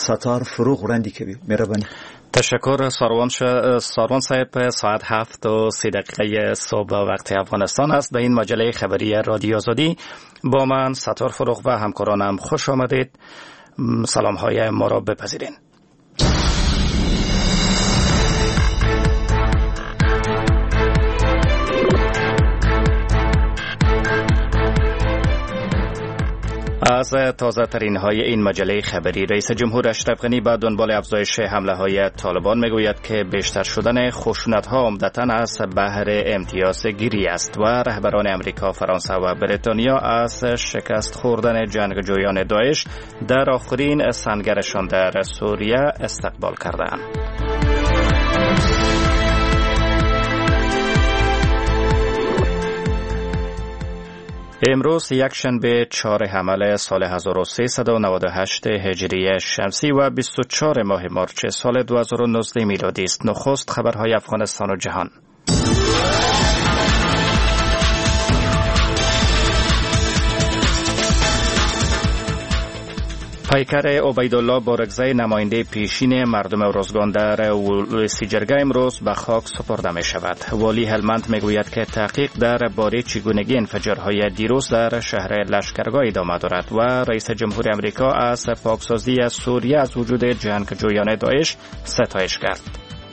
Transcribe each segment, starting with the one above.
ستار فروغ وړاندې کوي. مهرباني. تشکر ساروان صاحب. ساعت 7:03 صبح وقت افغانستان است. به این مجله خبری رادیو آزادی با من ستار فروغ و همکارانم خوش آمدید. سلام های ما را بپذیرین. از تازه ترین های این مجله خبری، رئیس جمهور اشرف غنی به دنبال افزایش حمله های طالبان میگوید که بیشتر شدن خشونت ها عمدتاً از بهر امتیاز گیری است و رهبران امریکا، فرانسه و بریتانیا از شکست خوردن جنگجویان داعش در آخرین سنگرشان در سوریه استقبال کردند. امروز یک شنبه 4 حمل سال 1398 هجری شمسی و 24 ماه مارچ سال 2019 میلادی است. نخست خبرهای افغانستان و جهان. پیکر عبیدالله بارگزی، نماینده پیشین مردم ارزگان در ولسی جرگه، امروز به خاک سپرده می شود. والی هلمند می گوید که تحقیق در باره چگونگی انفجارهای دیروز در شهر لشکرگاه ادامه دارد و رئیس جمهور امریکا از پاکسازی سوریه از وجود جنگجویان داعش ستایش کرد.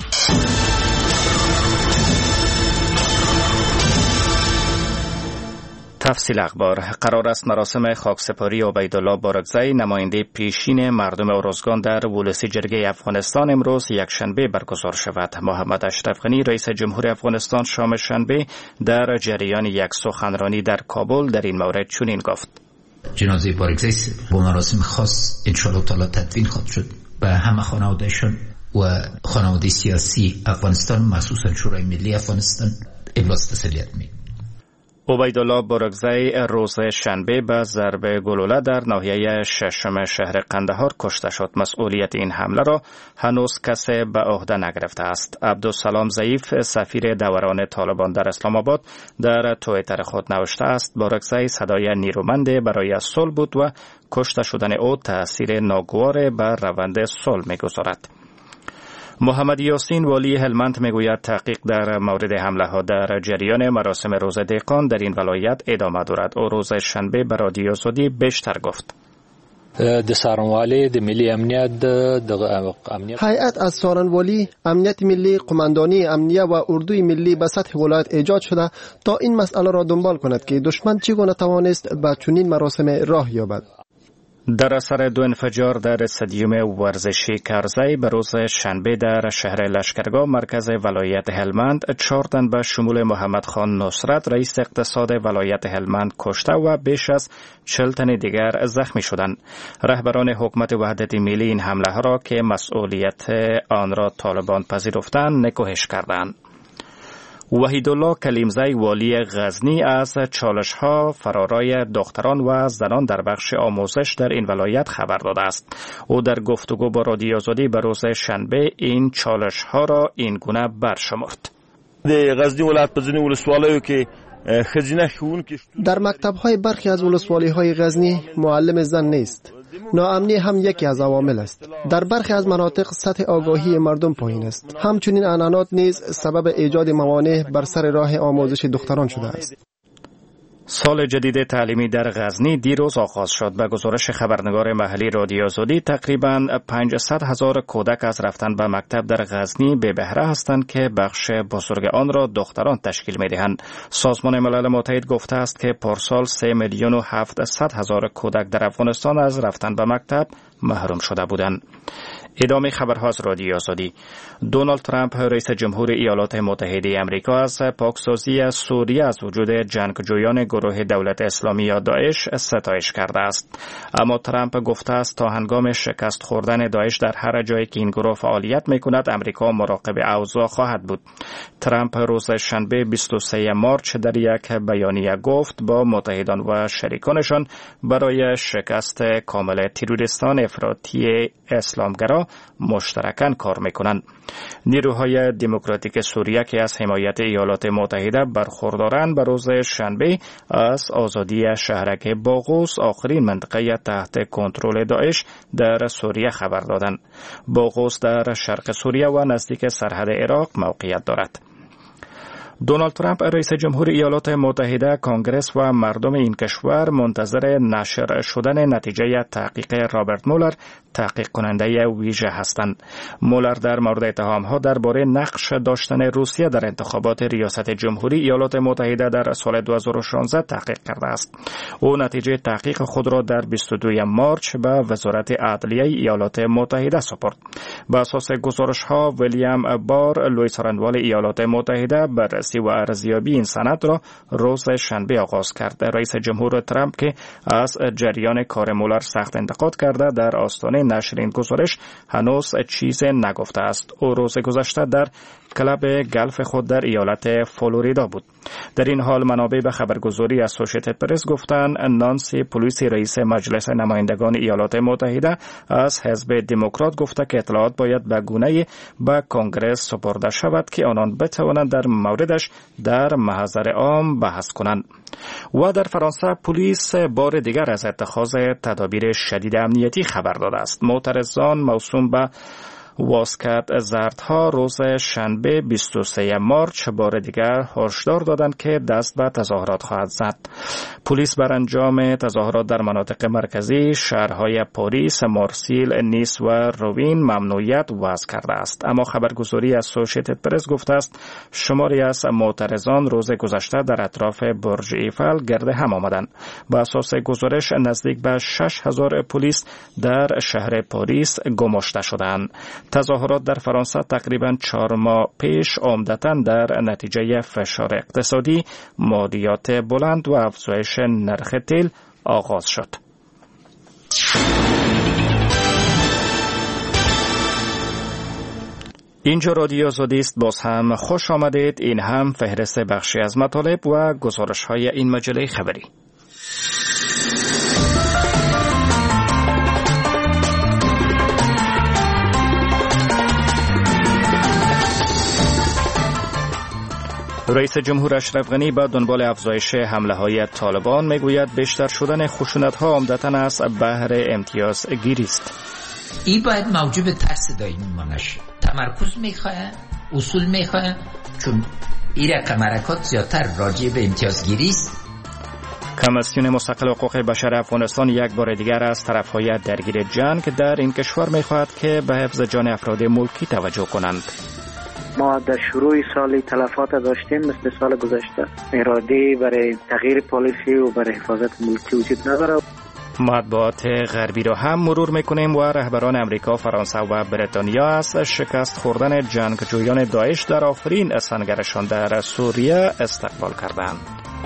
تفصیل اخبار. قرار است مراسم خاکسپاری عبیدالله بارگزی، نماینده پیشین مردم ارزگان در ولسی جرگه افغانستان، امروز یکشنبه برگزار شود. محمد اشرف غنی، رئیس جمهور افغانستان، شام شنبه در جریان یک سخنرانی در کابل در این مورد چنین گفت: جنازه بارگزی با مراسم خاص ان شاء الله تعالی تدفین خواهد شد و همه خانواده‌شان و خانواده سیاسی افغانستان، مخصوصا شورای ملی افغانستان، ابراز تسلیت می. عبیدالله بارگزی روز شنبه به ضربه گلوله در ناحیه ششم شهر قندهار کشته شد. مسئولیت این حمله را هنوز کسی به عهده نگرفته است. عبدالسلام ضعیف، سفیر دوران طالبان در اسلام آباد، در توییتر خود نوشته است: بارگزی صدای نیرومند برای صلح بود و کشته شدن او تأثیر ناگوار بر روند صلح می‌گذارد. محمد یاسین، والی هلمند، میگوید تحقیق در مورد حمله ها در جریان مراسم روز دهقان در این ولایت ادامه دارد. او روز شنبه به رادیو آزادی بیشتر گفت: د سارنوالی د ملی امنیت هیئت از سارنوالی، امنیت ملی، قماندانی امنیه و اردوی ملی به سطح ولایت ایجاد شده تا این مسئله را دنبال کند که دشمن چگونه توانست به چنین مراسم راه یابد. در اثر دو انفجار در استادیوم ورزشی کرزی به روز شنبه در شهر لشکرگاه مرکز ولایت هلمند، 4 تن به شمول محمد خان نصرت، رئیس اقتصاد ولایت هلمند، کشته و بیش از 40 تن دیگر زخمی شدند. رهبران حکومت وحدت ملی این حمله ها را که مسئولیت آن را طالبان پذیرفتند نکوهش کردند. وحیدالله کلیمزی، والی غزنی، از چالش‌ها فرارای دختران و زنان در بخش آموزش در این ولایت خبر داده است. او در گفتگو با رادیو آزادی به روز شنبه این چالش‌ها را این گونه برشمرد: غزنی ولایت په ځینې ولسوالیو کې ښځینه ښوونکي در مکتب‌های برخی از ولسوالی‌های غزنی معلم زن نیست. ناامنی هم یکی از عوامل است. در برخی از مناطق سطح آگاهی مردم پایین است. همچنین عنعنات نیز سبب ایجاد موانع بر سر راه آموزش دختران شده است. سال جدید تعلیمی در غزنی دیروز آغاز شد. به گزارش خبرنگار محلی رادیو آزادی، تقریباً 500,000 کودک از رفتن به مکتب در غزنی به بهره هستند که بخش بزرگ آن را دختران تشکیل می‌دهند. سازمان ملل متحد گفته است که پارسال 3,700,000 کودک در افغانستان از رفتن به مکتب محروم شده بودند. ادامه خبرها از رادیو آزادی. دونالد ترامپ، رئیس جمهور ایالات متحده آمریکا، از پاکسازی سوریه از وجود جنگجویان گروه دولت اسلامی یا داعش ستایش کرده است. اما ترامپ گفته است تا هنگام شکست خوردن داعش در هر جایی که این گروه فعالیت می‌کند، آمریکا مراقب اوضاع خواهد بود. ترامپ روز شنبه 23 مارچ در یک بیانیه گفت با متحدان و شریکانشان برای شکست کامل تروریستان افراطی اسلامگرا مشترکاً کار میکنند. نیروهای دموکراتیک سوریه که از حمایت ایالات متحده برخوردارند به روز شنبه از آزادی شهرک باغوس، آخرین منطقه تحت کنترل داعش در سوریه خبر دادند. باغوس در شرق سوریه و نزدیک سرحد عراق موقعیت دارد. دونالد ترامپ رئیس جمهور ایالات متحده، کنگره و مردم این کشور منتظر نشر شدن نتیجه تحقیق رابرت مولر، تحقیق کننده ویژه هستند. مولر در مورد اتهام‌ها درباره نقش داشتن روسیه در انتخابات ریاست جمهوری ایالات متحده در سال 2016 تحقیق کرده است. او نتیجه تحقیق خود را در 22 مارس به وزارت عدلیه ایالات متحده سپرد. بر اساس گزارش‌ها، ویلیام بار، لوئیس رندوال ایالات متحده بررسی و ارزیابی این سند را روز شنبه آغاز کرد. رئیس جمهور ترامپ که از جریان کار مولر سخت انتقاد کرده، در آستانه نشر این گزارش هنوز چیز نگفته است. او روز گذشته در کلاب گلف خود در ایالت فلوریدا بود. در این حال منابع به خبرگزاری اسوسییتد پرس گفتند نانسی پلوسی، رئیس مجلس نمایندگان ایالات متحده، از حزب دموکرات گفته که اطلاعات باید به گونه‌ای به کنگره سپرده شود که آنان بتوانند در موردش در محضر عام بحث کنند. و در فرانسه پلیس بار دیگر از اتخاذ تدابیر شدید امنیتی خبر داده است. معترضان موسوم به واسکت زردها روز شنبه 23 مارس بار دیگر هشدار دادند که دست به تظاهرات خواهد زد. پلیس بر انجام تظاهرات در مناطق مرکزی شهرهای پاریس، مارسیل، نیس و روین ممنوعیت وضع کرده است. اما خبرگزاری اسوسییتد پرس گفته است شماری از معترضان روز گذشته در اطراف برج ایفل گرد هم آمدند. با اساس گزارش نزدیک به 6000 پلیس در شهر پاریس گماشته شدند. تظاهرات در فرانسه تقریباً 4 ماه پیش عمدتاً در نتیجه فشار اقتصادی، مالیات بلند و افزایش نرخ تیل آغاز شد. اینجا رادیو آزادی است. باز هم خوش آمدید. این هم فهرست بخشی از مطالب و گزارش‌های این مجله خبری. رئیس جمهور اشرف غنی به دنبال افزایش حمله‌های طالبان میگوید بیشتر شدن خشونت‌ها عمدتاً از بهر امتیازگیری است. این باید موجب ترس دائمی ما نشه. تمرکز میخواه، اصول میخواه، چون این رقم حرکات زیادتر راجع به امتیازگیری است. کمیسیون مستقل حقوق بشر افغانستان یک بار دیگر از طرف‌های درگیر جنگ در این کشور میخواهد که به حفظ جان افراد ملکی توجه کنند. ما در شروع سال تلفات داشتیم مثل سال گذشته. اراده برای تغییر پالیسی و برای حفاظت ملکی وجود نداره. مطبوعات غربی را هم مرور میکنیم و رهبران امریکا، فرانسه و بریتانیا از شکست خوردن جنگجویان داعش در آخرین اسنگرشان در سوریه استقبال کردند.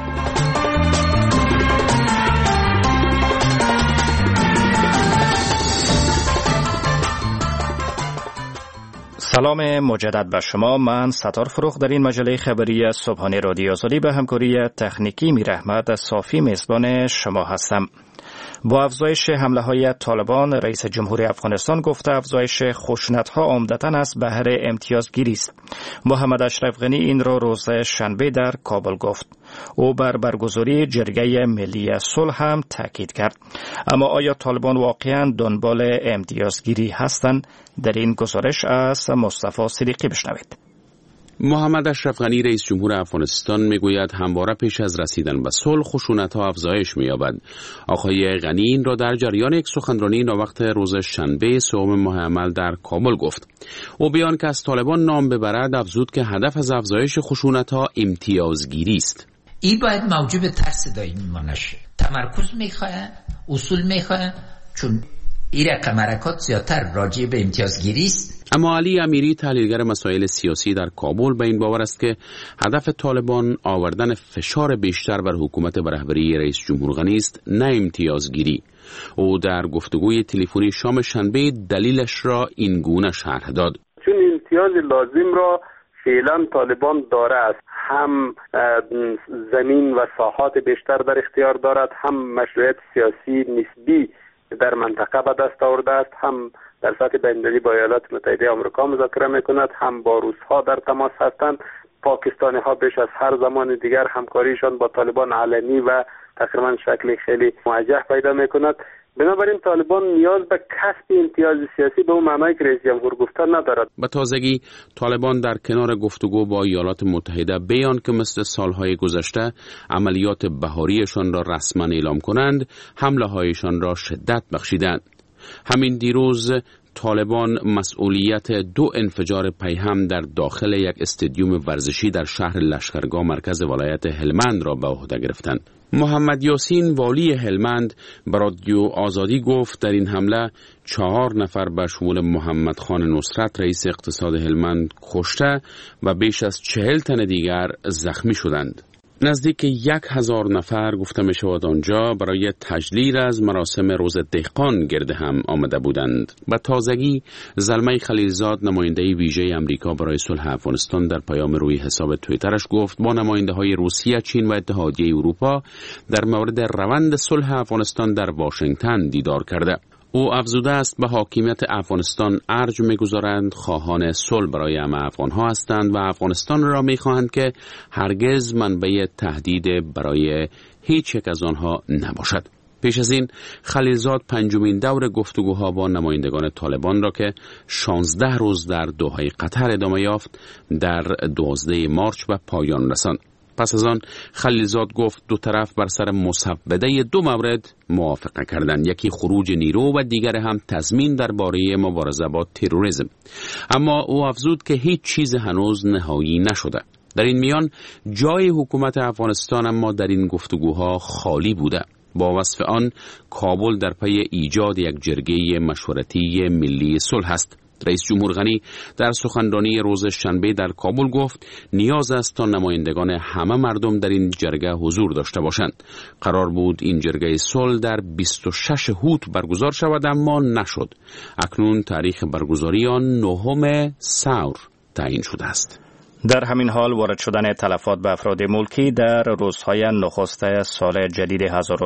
سلام مجدد به شما. من ستار فروخ در این مجله خبری صبحانه رادیو آزادی به همکاری تکنیکی میرحمت صافی میزبان شما هستم. با افزایش حمله‌های طالبان، رئیس جمهوری افغانستان گفته افزایش خشونت‌ها عمدتاً از بهر امتیازگیری است. محمد اشرف غنی این را روز شنبه در کابل گفت. او بر برگزاری جرگه ملی صلح هم تاکید کرد. اما آیا طالبان واقعاً دنبال امتیازگیری هستند؟ در این گزارش از مصطفی صدیقی بشنوید. محمد اشرف غنی رئیس جمهور افغانستان میگوید همواره پیش از رسیدن به صلح خشونت‌ها افزایش می‌یابد. آقای غنی این را در جریان یک سخنرانی وقت روز شنبه سوم ماه عمل در کابل گفت. او بیان که از طالبان نام ببرد افزود که هدف از افزایش خشونت‌ها امتیازگیری است. این باید موجب ترس دائمی ما نشه. تمرکز می‌خواد، اصول می‌خواد، چون این رقم حرکات زیادتر راجع به امتیازگیری است. اما علی امیری، تحلیلگر مسائل سیاسی در کابل، به این باور است که هدف طالبان آوردن فشار بیشتر بر حکومت و رهبری رئیس جمهور غنی است، نه امتیازگیری. او در گفتگوی تلفنی شام شنبه دلیلش را این گونه شرح داد: چون امتیاز لازم را فعلا طالبان داره است، هم زمین و ساحات بیشتر در اختیار دارد، هم مشروعیت سیاسی نسبی در منطقه به دست آورده است، هم در سطح بین‌المللی با ایالات متحده آمریکا مذاکره میکند، هم با روس‌ها در تماس هستند. پاکستانی ها بیش از هر زمان دیگر همکاریشان با طالبان علنی و تقریبا شکل خیلی موجه پیدا میکند. بنابراین طالبان نیاز به کسب امتیاز سیاسی به اون معنی که رئیس جمهور گفته ندارد. به تازگی طالبان در کنار گفتگو با ایالات متحده بیان که مثل سالهای گذشته عملیات بهاریشان را رسما اعلام کنند، حمله هایشان را شدت بخشیدند. همین دیروز طالبان مسئولیت 2 انفجار پیهم در داخل یک استادیوم ورزشی در شهر لشکرگاه مرکز ولایت هلمند را به عهده گرفتند. محمد یاسین والی هلمند به رادیو آزادی گفت در این حمله 4 نفر به شمول محمد خان نصرت رئیس اقتصاد هلمند کشته و بیش از 40 تن دیگر زخمی شدند. نزدیک 1000 نفر گفته می شود آنجا برای تجلیل از مراسم روز دهقان گرد هم آمده بودند. به تازگی زلمه خلیلزاد نماینده ویژه امریکا برای صلح افغانستان در پیام روی حساب توییترش گفت با نماینده های روسیه، چین و اتحادیه اروپا در مورد روند صلح افغانستان در واشنگتن دیدار کرده. او افزوده است به حاکمیت افغانستان ارج می‌گذارند، خواهان صلح برای همه افغان‌ها هستند و افغانستان را می‌خواهند که هرگز منبع تهدید برای هیچ یک از آنها نباشد. پیش از این خلیلزاد 5مین دور گفتگوها با نمایندگان طالبان را که 16 روز در دوحه قطر ادامه یافت در 12 مارس به پایان رساند. پس از آن خلیلزاد گفت 2 طرف بر سر مسوده 2 مورد موافقه کردند، یکی خروج نیرو و دیگر هم تضمین درباره مبارزه با تروریسم. اما او افزود که هیچ چیز هنوز نهایی نشده. در این میان جای حکومت افغانستان اما در این گفتگوها خالی بوده. با وصف آن کابل در پی ایجاد یک جرگه مشورتی ملی صلح است. رئیس جمهور غنی در سخنرانی روز شنبه در کابل گفت نیاز است تا نمایندگان همه مردم در این جرگه حضور داشته باشند. قرار بود این جرگه صلح در 26 هوت برگزار شود اما نشد. اکنون تاریخ برگزاری آن 9 سور تعیین شده است. در همین حال وارد شدن تلفات به افراد ملکی در روزهای نخست سال جدید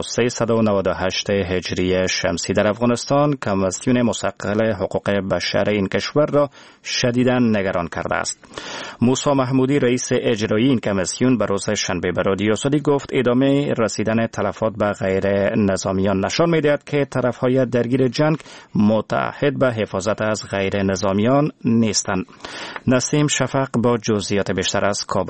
1398 هجری شمسی در افغانستان کمیسیون مستقل حقوق بشر این کشور را شدیداً نگران کرده است. موسی محمودی رئیس اجرایی این کمیسیون به روز شنبه به رادیو آزادی گفت ادامه رسیدن تلفات به غیر نظامیان نشان می‌دهد که طرف‌های درگیر جنگ متعهد به حفاظت از غیر نظامیان نیستند. نسیم شفق با جزئیات بیشتر از کابل.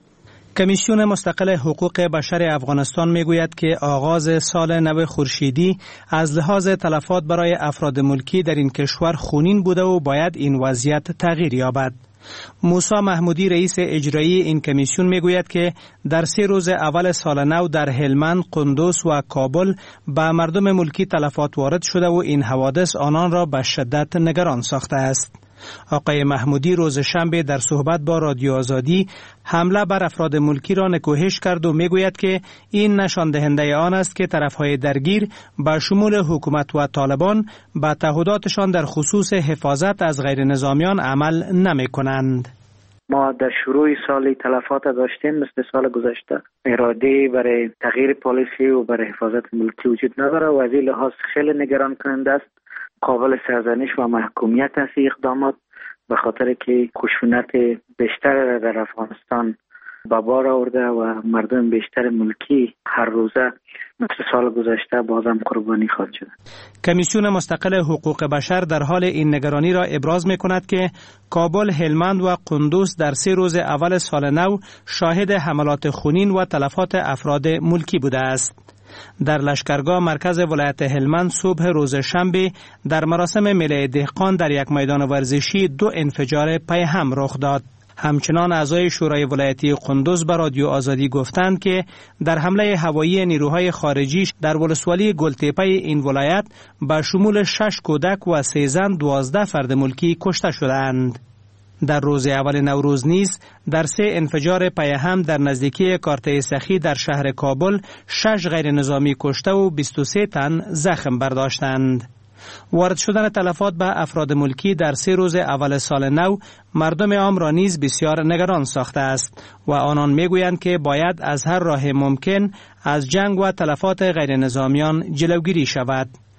کمیسیون مستقل حقوق بشر افغانستان میگوید که آغاز سال نو خورشیدی از لحاظ تلفات برای افراد ملکی در این کشور خونین بوده و باید این وضعیت تغییر یابد. موسی محمودی رئیس اجرایی این کمیسیون میگوید که در 3 روز اول سال نو در هلمند، قندوز و کابل به مردم ملکی تلفات وارد شده و این حوادث آنان را به شدت نگران ساخته است. آقای محمودی روز شنبه در صحبت با رادیو آزادی حمله بر افراد ملکی را نکوهش کرد و میگوید که این نشان دهنده آن است که طرفهای درگیر به شمول حکومت و طالبان به تعهداتشان در خصوص حفاظت از غیر نظامیان عمل نمی کنند. ما در شروع سال تلفات داشتیم مثل سال گذشته. اراده برای تغییر پالیسی و برای حفاظت ملکی وجود نداره و از این لحاظ خیلی نگران کننده است. قابل سرزنش و محکومیت است اقدامات، به خاطر که خشونت بیشتر در افغانستان به بار آورده و مردم بیشتر ملکی هر روزه مثل سال گذشته بازم قربانی خواهد شد. کمیسیون مستقل حقوق بشر در حال این نگرانی را ابراز می کند که کابل، هلمند و قندوز در 3 روز اول سال نو شاهد حملات خونین و تلفات افراد ملکی بوده است. در لشکرگاه مرکز ولایت هلمند صبح روز شنبه در مراسم ملی دهقان در یک میدان ورزشی 2 انفجار پیهم رخ داد. همچنان اعضای شورای ولایتی قندوز به رادیو آزادی گفتند که در حمله هوایی نیروهای خارجی در ولسوالی گلتپه این ولایت به شمول 6 کودک و 3 زن 12 فرد ملکی کشته شدند. در روز اول نوروز نیز در 3 انفجار پیهم در نزدیکی کارته سخی در شهر کابل 6 غیر نظامی کشته و 23 تن زخم برداشتند. وارد شدن تلفات به افراد ملکی در 3 روز اول سال نو مردم عام را نیز بسیار نگران ساخته است و آنان میگویند که باید از هر راه ممکن از جنگ و تلفات غیر نظامیان جلوگیری شود.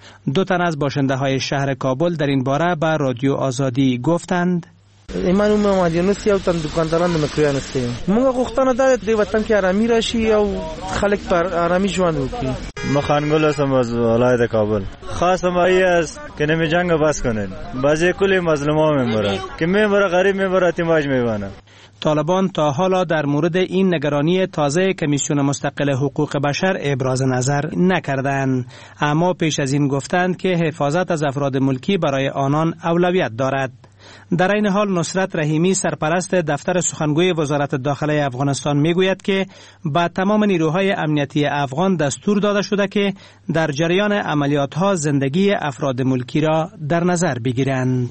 دو تن از باشنده های شهر کابل در این باره به رادیو آزادی گفتند ایمان مادیانوس یو تن دکانداران مکریانوسیم موږ غوښتنه ده د وطن کې آرامي راشي او خلک پر آرامي ژوند وکړي. مخانگل هستم از ولایت کابل. خواستم ای است که نمی جنگ بس کنن. بعضی کلی مظلوما میمورن که میموره غریب میموره تیماج میبانه. طالبان تا حالا در مورد این نگرانی تازه کمیسیون مستقل حقوق بشر ابراز نظر نکردند، اما پیش از این گفتند که حفاظت از افراد ملکی برای آنان اولویت دارد. در این حال نصرت رحیمی سرپرست دفتر سخنگوی وزارت داخله افغانستان میگوید که با تمام نیروهای امنیتی افغان دستور داده شده که در جریان عملیات‌ها زندگی افراد ملکی را در نظر بگیرند.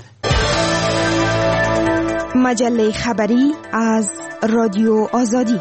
مجله خبری از رادیو آزادی.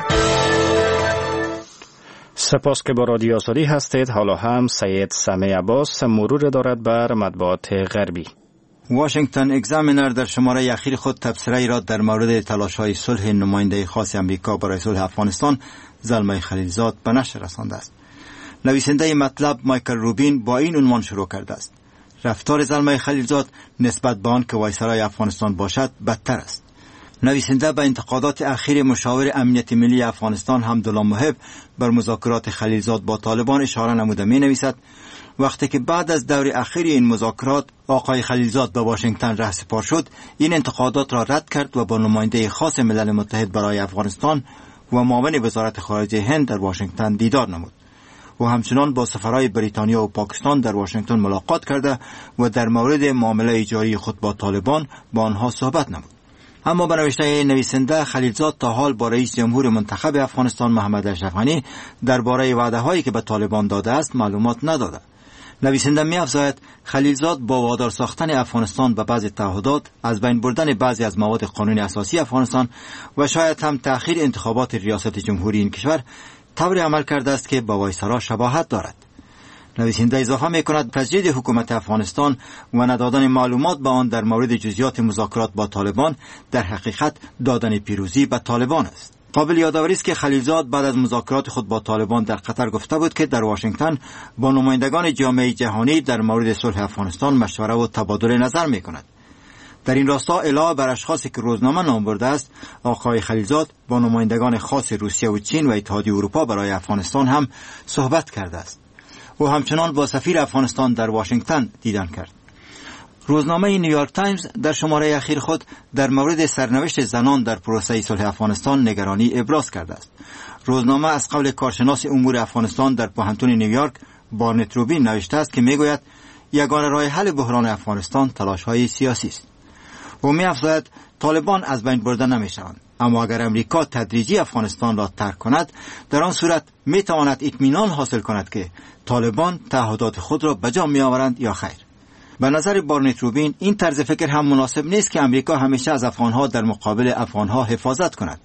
سپاس که با رادیو آزادی هستید. حالا هم سید سمی عباس مرور دارد بر مطبوعات غربی. واشنگتن اگزامینر در شماره اخیر خود تبصره‌ای را در مورد تلاش‌های صلح نماینده خاص آمریکا برای صلح افغانستان زلمه خلیلزاد به نشر رسانده است. نویسنده مطلب مایکل روبین با این عنوان شروع کرده است: رفتار زلمه خلیلزاد نسبت به آن که وایسرای افغانستان باشد بدتر است. نویسنده به انتقادات اخیر مشاور امنیت ملی افغانستان حمدالله محب بر مذاکرات خلیلزاد با طالبان اشاره نموده می نویسد: وقتی که بعد از دور اخیر این مذاکرات آقای خلیلزاد به واشنگتن رهسپار شد، این انتقادات را رد کرد و با نماینده خاص ملل متحد برای افغانستان و معاون وزارت خارجه هند در واشنگتن دیدار نمود و همچنان با سفرهای بریتانیا و پاکستان در واشنگتن ملاقات کرده و در مورد معامله جاری خود با طالبان با آنها صحبت نمود. اما به نوشته نویسنده، خلیلزاد تا حال با رئیس جمهور منتخب افغانستان محمد اشرف غنی درباره وعده‌هایی که به طالبان داده است معلومات نداده. نویسنده می‌افزاید خلیلزاد با وادار ساختن افغانستان به بعضی تعهدات، از بین بردن بعضی از مواد قانون اساسی افغانستان و شاید هم تأخیر انتخابات ریاست جمهوری این کشور طوری عمل کرده است که با وایسرا شباهت دارد. نویسنده اضافه می‌کند تجدید حکومت افغانستان و ندادن معلومات به آن در مورد جزئیات مذاکرات با طالبان در حقیقت دادن پیروزی به طالبان است. قابل یادآوری است که خلیلزاد بعد از مذاکرات خود با طالبان در قطر گفته بود که در واشنگتن با نمایندگان جامعه جهانی در مورد صلح افغانستان مشوره و تبادل نظر می‌کند. در این راستا علاوه بر اشخاصی که روزنامه نام برده است، آقای خلیلزاد با نمایندگان خاص روسیه و چین و اتحادیه اروپا برای افغانستان هم صحبت کرده است. او همچنان با سفیر افغانستان در واشنگتن دیدن کرد. روزنامه نیویورک تایمز در شماره اخیر خود در مورد سرنوشت زنان در پروسه صلح افغانستان نگرانی ابراز کرده است. روزنامه از قول کارشناس امور افغانستان در پوهنتون نیویورک بارنت روبین نوشته است که میگوید یگانه راه حل بحران افغانستان تلاش‌های سیاسی است. او می‌افزاید طالبان از بین برده نمی‌شوند، اما اگر امریکا تدریجی افغانستان را ترک کند، در آن صورت می‌تواند اطمینان حاصل کند که طالبان تعهدات خود را به جا می‌آورند یا خیر. به نظر بارنت روبین این طرز فکر هم مناسب نیست که امریکا همیشه از افغانها در مقابل افغانها حفاظت کند.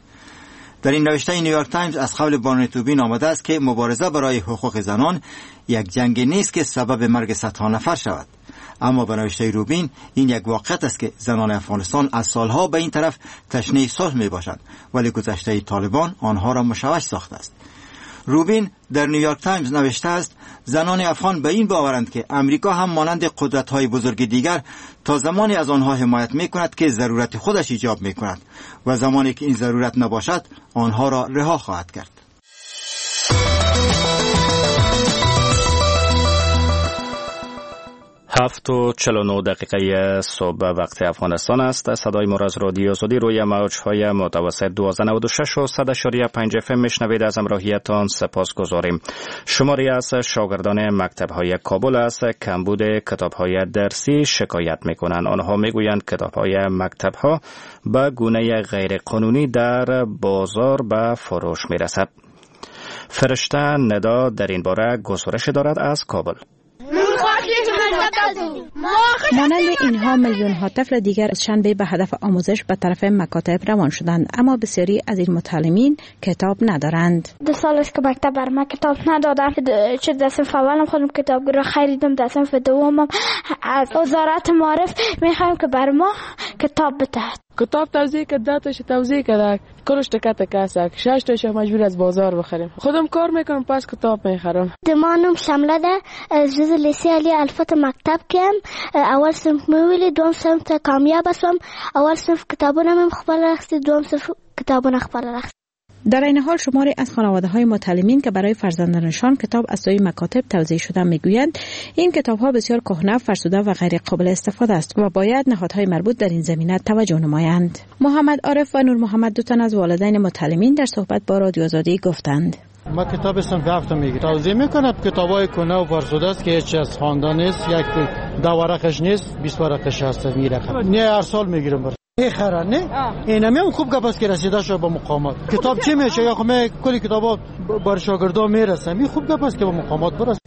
در این نوشته نیویورک تایمز از قول بارنت روبین آمده است که مبارزه برای حقوق زنان یک جنگ نیست که سبب مرگ صدها نفر شود. اما به نوشته روبین این یک واقعیت است که زنان افغانستان از سالها به این طرف تشنه صلح می باشند، ولی گذشته طالبان آنها را مشوش ساخته است. روبین در نیویورک تایمز نوشته است زنان افغان به این باورند که امریکا هم مانند قدرت‌های بزرگ دیگر تا زمانی از آنها حمایت می‌کند که ضرورت خودش ایجاب می‌کند و زمانی که این ضرورت نباشد آنها را رها خواهد کرد. 7:49 صبح وقت افغانستان است. صدای ما از رادیو آزادی روی موج‌های متوسط 1296 و 100.5 FM میشنوید. از همراهیتان سپاسگزاریم. شماری از شاگردان مکتب‌های کابل از کمبود کتاب‌های درسی شکایت می‌کنند. آنها می‌گویند کتاب‌های مکتب‌ها به گونه غیرقانونی در بازار به فروش می‌رسد. فرشته ندا در این باره گزارش دارد از کابل. مانند اینها میلیون ها طفل دیگر از شنبه به هدف آموزش به طرف مکاتب روان شدند، اما بسیاری از این متعلمین کتاب ندارند. 2 سال است که مکتب بر ما کتاب ندادن. چه در صنف اولم خودم کتاب رو خریدم، در صنف دومم از وزارت معارف میخوایم که بر ما کتاب بده. کتاب توزیع کرد، 10 تاش توزیع کرد، کلش تکه کسک، 6 تاش مجبور از بازار بخریم. خودم کار میکنم پس کتاب میخرم. دمانم شامله ده جز لیسه علی الفت مکتب کم، اول صنف میولی، دوم صنف کامیاب هستم، اول صنف کتابونم مخبر رخصی، دوم صنف کتابون اخبار رخصی. در این حال شماری از خانواده‌های متعلمین که برای فرزندانشان کتاب از سوی مکاتب توزیع شده میگویند این کتاب‌ها بسیار کهنه، فرسوده و غیر قابل استفاده است و باید نهادهای مربوط در این زمینه توجه نمایند. محمد عارف و نور محمد، دو تن از والدین متعلمین، در صحبت با رادیو آزادی گفتند: ما کتاب صنف 7 میگیرم، توزیع میکنم. کتابای کهنه و فرسوده است که هیچ از خواندن نیست، یک 10 ورقش نیست، 20 ورقش هست میرقم. نه هر سال میگیرم. خیره نه اینم هم خوب گپ است که رسیده شد به مقامات. کتاب چی میشه؟ یا خب کلی کتابا بر شاگردا میرسه. می خوب گپ است که به مقامات برسه.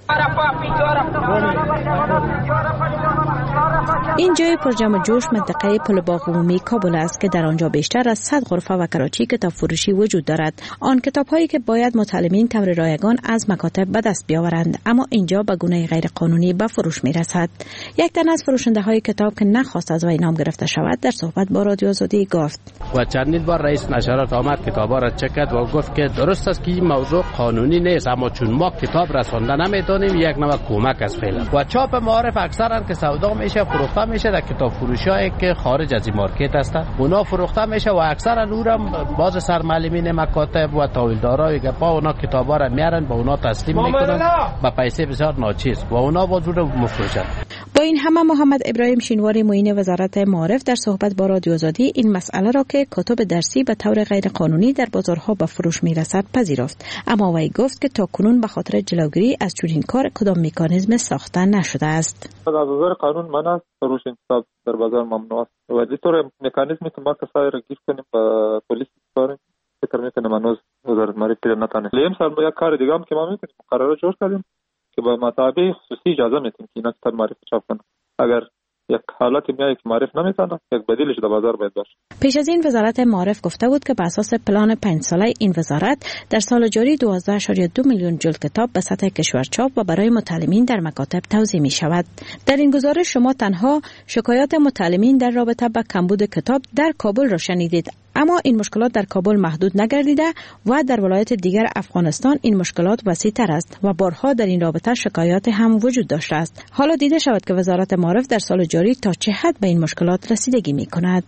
این جای پرجمع جوش منطقه پل باغ عمومی کابل است که در آنجا بیشتر از 100 غرفه و کراچی کتاب فروشی وجود دارد. آن کتاب‌هایی که باید متعلمین طور رایگان از مکاتب به دست بیاورند، اما اینجا به گونه غیر قانونی به فروش میرسد. یک تن از فروشنده‌های کتاب که نخواست از وی نام گرفته شود در صحبت با رادیو آزادی گفت: و چندین بار رئیس نشرات آمد کتابا را چک کرد و گفت که درست است که این موضوع قانونی نیست، اما چون ما کتاب رسانده نمیتونیم یک نوع کمک است فعلا. و چاپ معارف اکثرا که سودا میشه فروخته میشه در کتاب فروشایی که خارج از این مارکت هستند، اونا فروخته میشه و اکثرا او را باز سرمعلمین مکاتب و تاویلدارای گپا اونا کتابا را میارن به اونا تسلیم میکنن با پیسه بسیار ناچیز و اونا باز رو مفروشن. با این همه محمد ابراهیم شینواری معین وزارت معارف در صحبت با رادیو آزادی این مسئله را که کتب درسی به طور غیر قانونی در بازارها به فروش میرسد پذیرفت، اما وی گفت که تاکنون به خاطر جلوگیری از چنین کار کدام مکانیزم ساخته نشده است. از نظر قانون من است فروش کتاب در بازار ممنوع است و از طور مکانیزمی که ما کسایی را گیر کنیم با پلیس بسپاریم فکر میکنم هنوز وزارت معارف نتانه. لیم سال با یک کار دیگه هم که ما میکنیم قرار جور کردیم که با مطابع خصوصی اجازه میتیم که اینا کتاب معرفی چاپ کنن. اگر یک حالت میاد که معرف نمیتونه یک بدیلش در بازار باید باشه. پیش از این وزارت معارف گفته بود که بر اساس پلان 5 ساله این وزارت در سال جاری 12.2 میلیون جلد کتاب به سطح کشور چاپ و برای متعلمین در مکاتب توزیع می شود. در این گزارش شما تنها شکایات متعلمین در رابطه با کمبود کتاب در کابل را شنیدید، اما این مشکلات در کابل محدود نگردیده و در ولایات دیگر افغانستان این مشکلات وسیع‌تر است و بارها در این رابطه شکایات هم وجود داشته است. حالا دیده شود که وزارت معارف در سال جاری تا چه حد به این مشکلات رسیدگی می‌کند.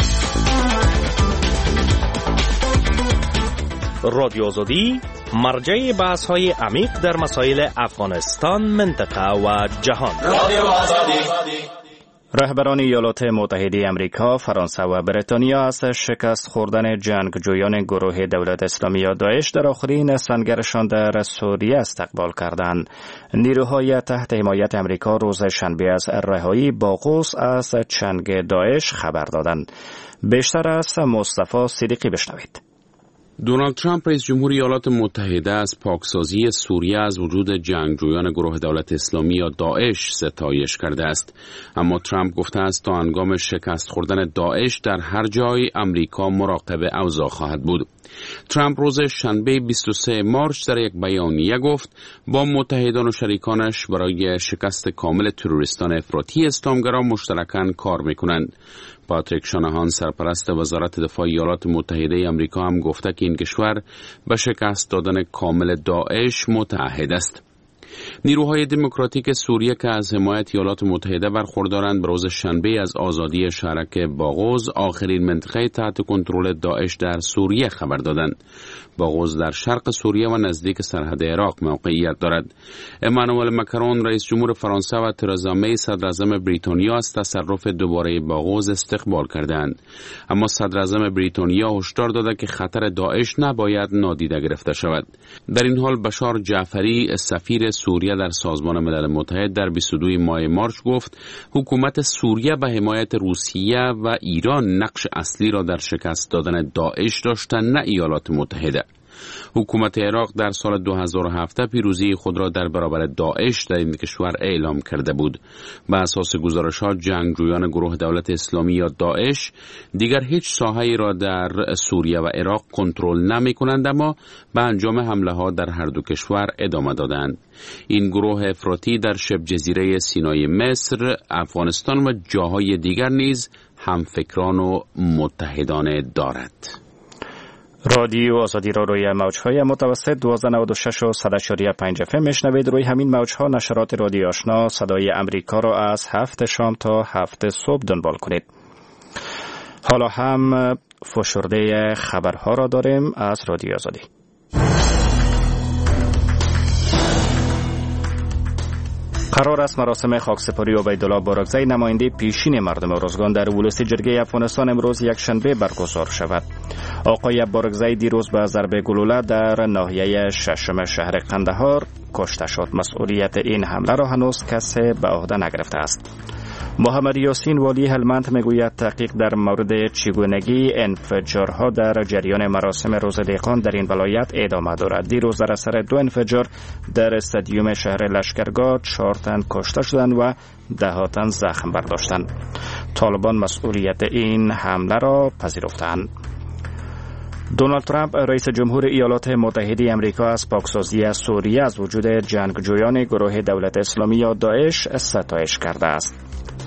رادیو آزادی مرجع بحث‌های عمیق در مسائل افغانستان، منطقه و جهان. رادیو آزادی. رهبران ایالات متحده امریکا، فرانسه و بریتانیا از شکست خوردن جنگجویان گروه دولت اسلامی یا داعش در آخرین سنگرشان در سوریه استقبال کردند. نیروهای تحت حمایت امریکا روز شنبه از رهایی باغوس از چنگ داعش خبر دادند. بیشتر از مصطفی صدیقی بشنوید. دونالد ترامپ رئیس جمهور ایالات متحده از پاکسازی سوریه از وجود جنگجویان گروه دولت اسلامی یا داعش ستایش کرده است، اما ترامپ گفته است تا هنگام شکست خوردن داعش در هر جای امریکا مراقب اوضاع خواهد بود. ترامپ روز شنبه 23 مارس در یک بیانیه گفت با متحدان و شریکانش برای شکست کامل تروریستان افراطی اسلامگرا مشترکاً کار می‌کنند. پاتریک شانهان سرپرست وزارت دفاع ایالات متحده آمریکا هم گفته که این کشور به شکست دادن کامل داعش متعهد است. نیروهای دموکراتیک سوریه که از حمایت ایالات متحده برخوردارند به روز شنبه از آزادی شهرک باغوز، آخرین منطقه تحت کنترل داعش در سوریه، خبر دادند. باغوز در شرق سوریه و نزدیک سرحد عراق موقعیت دارد. امانوئل مکرون رئیس جمهور فرانسه و ترزا می صدر اعظم بریتانیا از تصرف دوباره باغوز استقبال کردند، اما صدر اعظم بریتانیا هشدار داده که خطر داعش نباید نادیده گرفته شود. در این حال بشار جعفری سفیر سوریه در سازمان ملل متحد در 22 ماه مارس گفت حکومت سوریه به حمایت روسیه و ایران نقش اصلی را در شکست دادن داعش داشته، نه ایالات متحده. حکومت عراق در سال 2017 پیروزی خود را در برابر داعش در این کشور اعلام کرده بود. به اساس گزارش‌ها جنگجویان گروه دولت اسلامی یا داعش دیگر هیچ ساحه‌ای را در سوریه و عراق کنترل نمی‌کنند، اما به انجام حمله‌ها در هر دو کشور ادامه دادند. این گروه افراطی در شبه جزیره سینای مصر، افغانستان و جاهای دیگر نیز همفکران و متحدان دارد. رادیو آزادی را روی موج‌های متوسط 1296 و 100.5 FM میشنوید. روی همین موج‌ها نشرات رادیو آشنا صدای امریکا را از 7 شام تا 7 صبح دنبال کنید. حالا هم فشرده خبرها را داریم از رادیو آزادی. قرار است مراسم خاکسپاری عبیدالله بارکزی نماینده پیشین مردم ارزگان در ولسی جرگه افغانستان امروز یک شنبه برگزار شود. آقای بارکزی دیروز به ضربه گلوله در ناحیه ششم شهر قندهار کشته شد. مسئولیت این حمله را هنوز کسی به عهده نگرفته است. محمد یاسین والی هلمند میگوید تحقیق در مورد چگونگی انفجارها در جریان مراسم روز دهقان در این ولایت ادامه دارد. دیروز در اثر 2 انفجار در استادیوم شهر لشکرگاه 4 تن کشته شدند و 10 تن زخم برداشتند. طالبان مسئولیت این حمله را پذیرفتند. دونالد ترامپ رئیس جمهور ایالات متحده آمریکا از پاکسازی سوریه از وجود جنگجویان گروه دولت اسلامی یا داعش ستایش کرده است.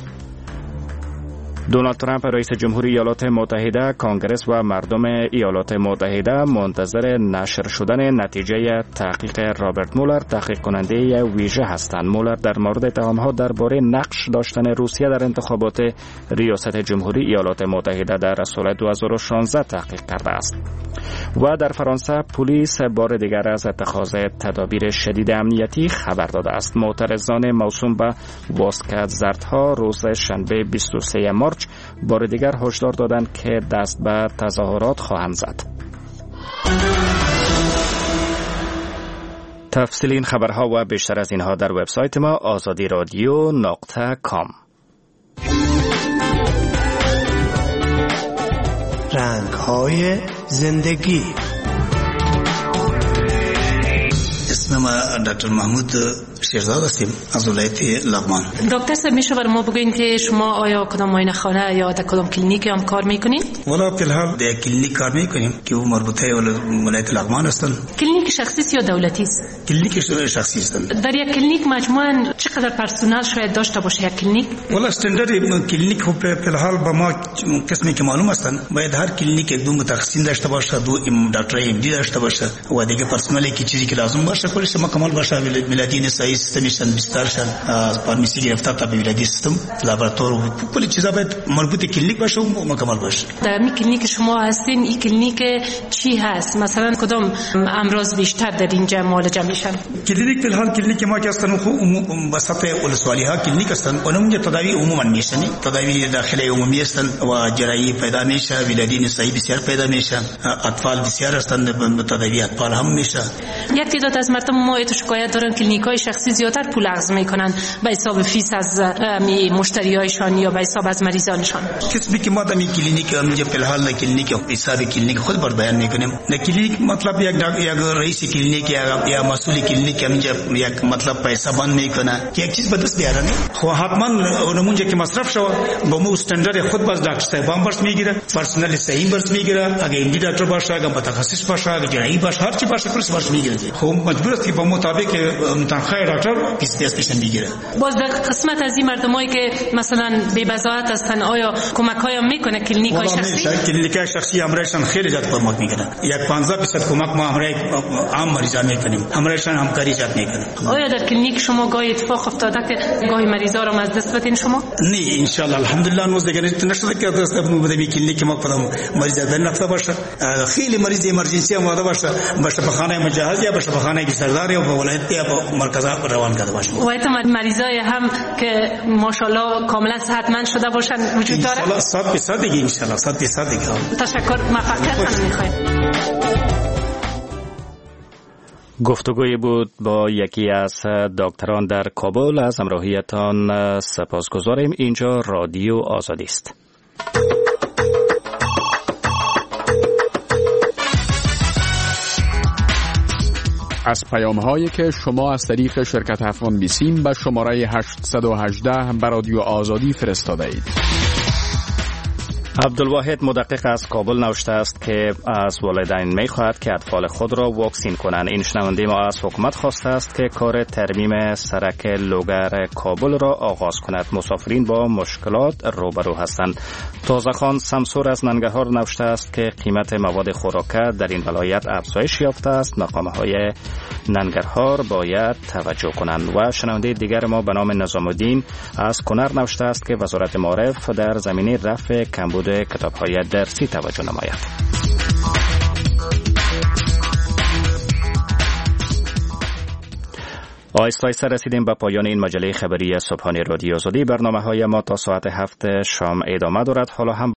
دونالد ترامپ رئیس جمهور ایالات متحده، کانگرس و مردم ایالات متحده منتظر نشر شدن نتیجه تحقیق رابرت مولر، تحقیق کننده ویژه هستند. مولر در مورد اتهامات درباره نقش داشتن روسیه در انتخابات ریاست جمهوری ایالات متحده در سال 2016 تحقیق کرده است. و در فرانسه پلیس بار دیگر از اتخاذ تدابیر شدید امنیتی خبر داده است. معترضان موسوم به واسکت زردها روز شنبه 23 مارچ بار دیگر هشدار دادند که دست به تظاهرات خواهند زد. تفصیل این خبرها و بیشتر از اینها در وبسایت ما azadiradio.com. رنگ‌های زندگی. اسم ما دکتر محمود شیرزاد هستیم از ولایت لغمان. دکتر صاحب میشه بر ما بگین که شما آیا کدام معاینه خانه یا در کدام کلینیک هم کار میکنین؟ والا فی الحال در کلینیک کار میکنیم که او مربوطه ولایت لغمان هستن. کلینیک شخصی یا دولتی است؟ کلینیک شخصی هستن. در یک کلینیک مجموعاً چقدر پرسنل شاید داشته باشه یک کلینیک؟ والا استاندارد کلینیک خب فی الحال با ما قسمی که معلوم هستن باید هر کلینیک یک دو متخصصین داشته باشه، دو دکتر ام دی داشته باشه و دیگه پرسنلی که چیزی که لازم باشه کلش مکمل باشه. ولادین سایه سیستمشن بیسترشن از فارمسی گرفته تا ولادی سیستم لابراتوار کلی چیزا باید مربوط کلینیک باشه و مکمل باشه. در این کلینیک شما هستین، این کلینیک چی هست؟ مثلا کدام امراض بیشتر در اینجا معالجه میشن؟ کلینیک فی الحال کلینیک ما که هستن وسط ولسوالی ها کلینیک هستن، اونم تداوی عموما میشن، تداوی داخلی عمومی هستن و جراحی پیدا میشه، ولادین سایه بسیار پیدا میشن، اطفال بسیار هستن، تداوی اطفال هم میشه. یک تعداد از مردم ما شکایت دارن کلینیک‌های شخصی زیادتر پول اخذ میکنن به حساب فیس از مشتریایشان یا به حساب از مریضانشان. کسبی که ما دمی کلینیک اینجا فی الحال کلینیک حساب کلینیک خود بر بیان میکنیم. نه کلینیک مطلب یک رئیس کلینیک یا مسئول کلینیک اینجا یک مطلب پیسه بند میکنه که یک چیز به دست بیاره. خب حتما اونمونجا که مصرف شو با مو استاندارد خود باز دکتر صاحب برس میگیره، پرسنل صحیح برس میگیره، اگه این دکتر باشه، اگه متخصص باشه، اگه جراحی باشه، هر چی باشه کلش برس میگیره. خب مجبور است که با مطابق تنخواه دکتر پیش میگیره. باز در قسمت از این مردمایی که مثلا بی بضاعت هستن آیا کمک‌های میکنه کلینیک‌های شخصی؟ کلینیک‌های شخصی امرایشان خیلی زیاد کمک میکنن. یک 15% کمک ما امرای عام مریضان میکنیم. امرایشان همکاری زیاد میکنن. آیا در کلینیک شما گاهی اتفاق افتاده که گاهی مریضا رو از دست بدین شما؟ نه ان شاء الله الحمدلله نوز دیگه نشده که دست بدیم کلینیک ما کدام مریض در نقطه باشه. خیلی مریض امرجنسی اومده باشه به خانه مجهز یا به خانه سردار یا به ولایت یا به مرکز روان کرده باشه. و ایت مریضای هم که ماشاءالله کاملا صحتمند شده باشن وجود داره؟ ان شاء الله 100% دیگه ان شاء الله 100% دیگه. تشکر، موفقیت می‌خوایم. گفتگوی بود با یکی از دکتران در کابل. از همراهیتان سپاسگزاریم. اینجا رادیو آزادی است. از پیام‌هایی که شما از طریق شرکت افغان بیسیم به شماره 818 به رادیو آزادی فرستاده اید. عبدالواحد مدقق از کابل نوشته است که از والدین می‌خواهد که اطفال خود را واکسین کنند. این شنونده ما از حکومت خواسته است که کار ترمیم سرک لوگر کابل را آغاز کند. مسافرین با مشکلات روبرو هستند. تازه‌خان سمسور از ننگرهار نوشته است که قیمت مواد خوراکه در این ولایت افزایش یافته است. مقام‌های ننگرهار باید توجه کنند. و شنونده دیگر ما به نام نظام الدین از کنر نوشته است که وزارت معارف در زمینه رفع کمبود کتاب‌های درسی توجه نماید. آهسته آهسته رسیدیم به پایان این مجله خبری صبحانه رادیو آزادی. برنامه‌های ما تا ساعت 7 شام ادامه دارد. حالا هم